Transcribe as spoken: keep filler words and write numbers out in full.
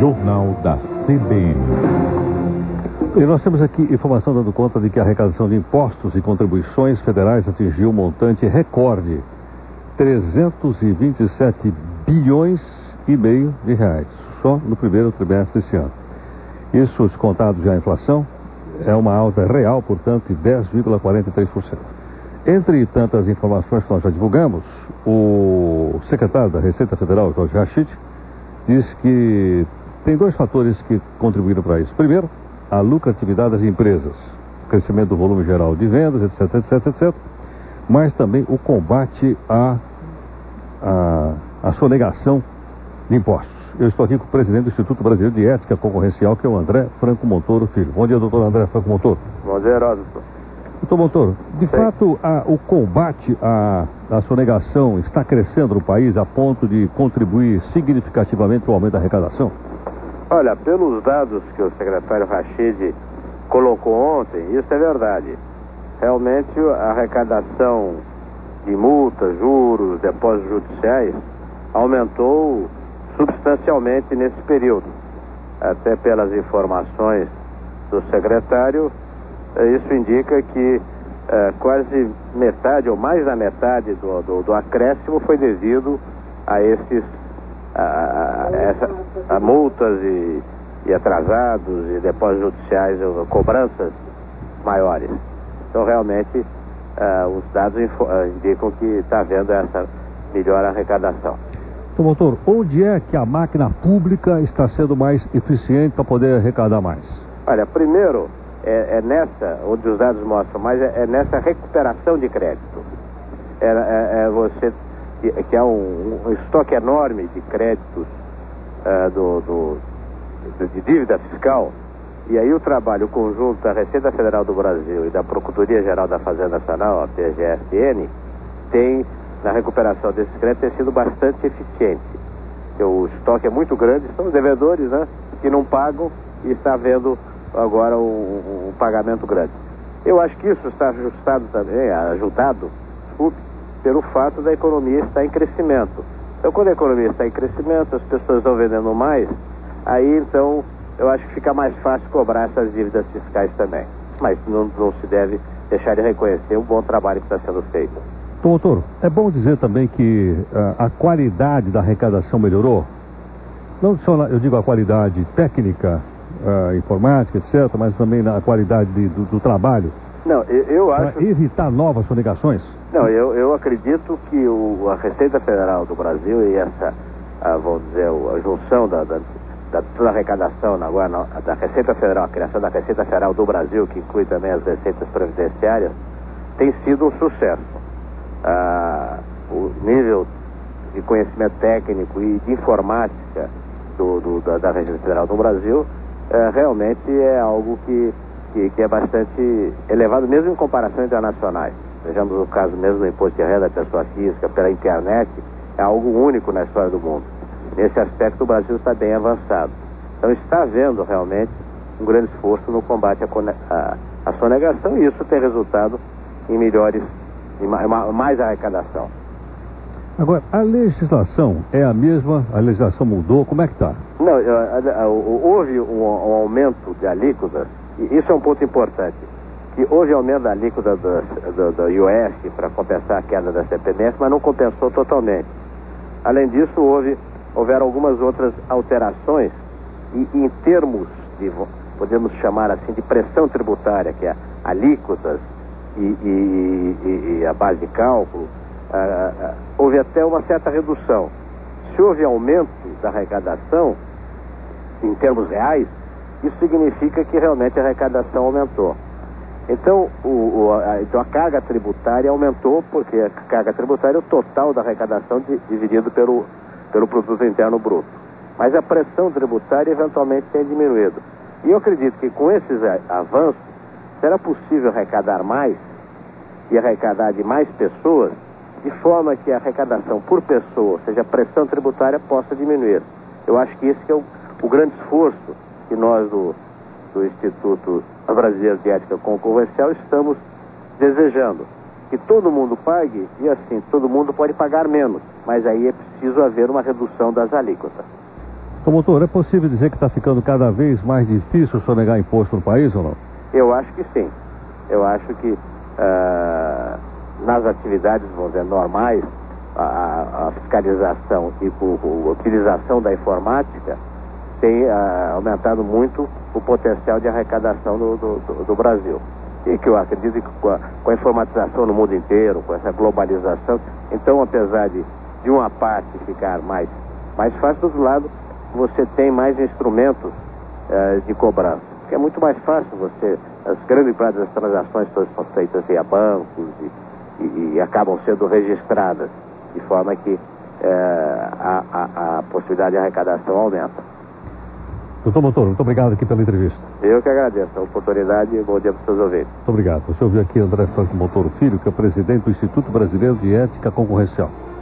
Jornal da C B N. E nós temos aqui informação dando conta de que a arrecadação de impostos e contribuições federais atingiu um montante recorde, trezentos e vinte e sete bilhões e meio de reais, só no primeiro trimestre desse ano. Isso, descontado já a inflação, é uma alta real, portanto, de dez vírgula quarenta e três por cento. Entre tantas informações que nós já divulgamos, o secretário da Receita Federal, Jorge Rachid, diz que tem dois fatores que contribuíram para isso. Primeiro, a lucratividade das empresas, o crescimento do volume geral de vendas, etc, etc, etcétera, mas também o combate à, à, à sonegação de impostos. Eu estou aqui com o presidente do Instituto Brasileiro de Ética Concorrencial, que é o André Franco Montoro Filho. Bom dia, doutor André Franco Montoro. Bom dia, Heródoto. Doutor Montoro, de Sim. fato, a, o combate à, à sonegação está crescendo no país a ponto de contribuir significativamente para o aumento da arrecadação? Olha, pelos dados que o secretário Rachid colocou ontem, isso é verdade. Realmente a arrecadação de multas, juros, depósitos judiciais aumentou substancialmente nesse período. Até pelas informações do secretário, isso indica que eh, quase metade ou mais da metade do, do, do acréscimo foi devido a esses a, a, a, essa, a multas e, e atrasados e depósitos judiciais, ou cobranças maiores. Então realmente uh, os dados info, uh, indicam que está havendo essa melhor arrecadação. Então, doutor, onde é que a máquina pública está sendo mais eficiente para poder arrecadar mais? Olha, primeiro é, é nessa, onde os dados mostram mais, é, é nessa recuperação de crédito. É, é, é você que, que há um, um estoque enorme de créditos uh, do, do, de, de dívida fiscal. E aí o trabalho conjunto da Receita Federal do Brasil e da Procuradoria-Geral da Fazenda Nacional, a P G F N, tem, na recuperação desses créditos, tem sido bastante eficiente. O estoque é muito grande, são os devedores, né, que não pagam e está havendo agora um, um pagamento grande. Eu acho que isso está ajustado também, ajudado, desculpe, pelo fato da economia estar em crescimento. Então, quando a economia está em crescimento, as pessoas estão vendendo mais, aí então eu acho que fica mais fácil cobrar essas dívidas fiscais também. Mas não, não se deve deixar de reconhecer o bom trabalho que está sendo feito. Doutor, é bom dizer também que uh, a qualidade da arrecadação melhorou? Não só, na, eu digo a qualidade técnica, uh, informática, etcétera, mas também na qualidade de, do, do trabalho. Não, eu, eu acho... Para evitar novas sonegações? Não, eu, eu acredito que o, a Receita Federal do Brasil e essa, a, vamos dizer, a junção da... da Da, toda a arrecadação agora na, da Receita Federal, a criação da Receita Federal do Brasil, que inclui também as receitas previdenciárias, tem sido um sucesso. Ah, o nível de conhecimento técnico e de informática do, do, da, da Receita Federal do Brasil eh, realmente é algo que, que, que é bastante elevado, mesmo em comparações internacionais. Vejamos o caso mesmo do imposto de renda da pessoa física pela internet, é algo único na história do mundo. Nesse aspecto o Brasil está bem avançado. Então está havendo realmente um grande esforço no combate à, à, à sonegação, e isso tem resultado em melhores, em mais arrecadação. Agora, a legislação é a mesma? A legislação mudou? Como é que está? Não, houve um, um aumento de alíquotas, e isso é um ponto importante, que houve aumento da alíquota do, do, do I O F para compensar a queda da C P M F, mas não compensou totalmente. Além disso, houve houveram algumas outras alterações e, em termos de, podemos chamar assim, de pressão tributária, que é alíquotas e, e, e, e a base de cálculo, ah, ah, houve até uma certa redução. Se houve aumento da arrecadação, em termos reais, isso significa que realmente a arrecadação aumentou. Então, o, o, a, então a carga tributária aumentou, porque a carga tributária é o total da arrecadação de, dividido pelo pelo produto interno bruto. Mas a pressão tributária eventualmente tem diminuído. E eu acredito que com esses avanços será possível arrecadar mais e arrecadar de mais pessoas, de forma que a arrecadação por pessoa, ou seja, a pressão tributária, possa diminuir. Eu acho que esse que é o, o grande esforço que nós do, do Instituto Brasileiro de Ética Concorrencial estamos desejando. Que todo mundo pague, e assim, todo mundo pode pagar menos, mas aí é preciso haver uma redução das alíquotas. Doutor, é possível dizer que está ficando cada vez mais difícil sonegar imposto no país ou não? Eu acho que sim. Eu acho que uh, nas atividades, vamos dizer, normais, a, a fiscalização e a utilização da informática tem uh, aumentado muito o potencial de arrecadação do, do, do Brasil. E que eu acredito que com a, com a informatização no mundo inteiro, com essa globalização, então, apesar de, de uma parte ficar mais, mais fácil, do outro lado, você tem mais instrumentos uh, de cobrança. Porque é muito mais fácil você, as grandes partes das transações todas são feitas via bancos e, e, e acabam sendo registradas, de forma que uh, a, a, a possibilidade de arrecadação aumenta. Doutor Montoro, muito obrigado aqui pela entrevista. Eu que agradeço a oportunidade e bom dia para os seus ouvintes. Muito obrigado. Você ouviu aqui André Franco Montoro Filho, que é o presidente do Instituto Brasileiro de Ética Concorrencial.